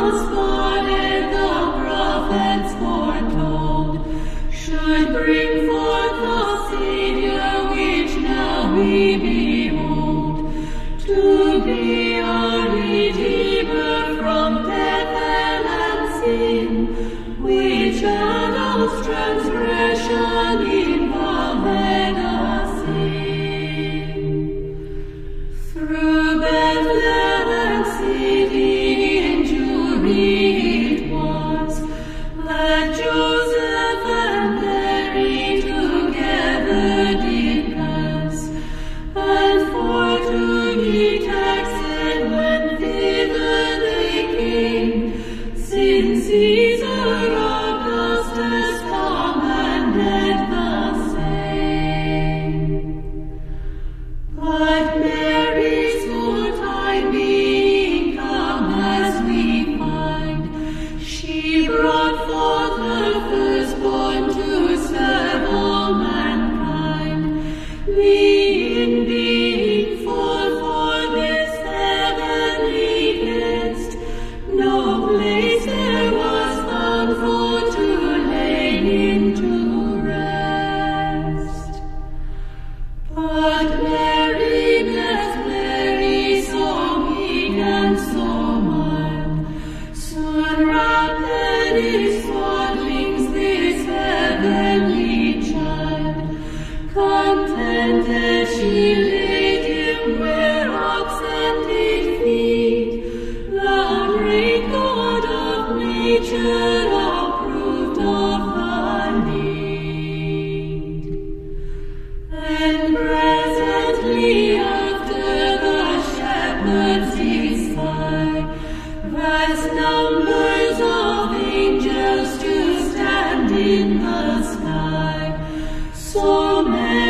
spotted the prophets foretold, should bring forth the Savior which now we behold, to be a Redeemer from death, hell, and sin, which Adam's transgression involved us in. Through Bethlehem city in Jewry it was that Joseph and Mary together did pass, and for to meet taxed when thither they came, since Caesar Augustus commanded the same. But Mary's full time being come, as we find, she brought forth her firstborn to serve all mankind, being full for this heavenly guest, no place there was found for to lay him to rest. But Mary, blessed Mary, so meek and so mild, soon wrapped in his swaddlings this heavenly child. Contented she laid him where oxen did feed, the great God of nature approved of the need. And presently after the shepherds did spy vast numbers of angels to stand in the sky, so many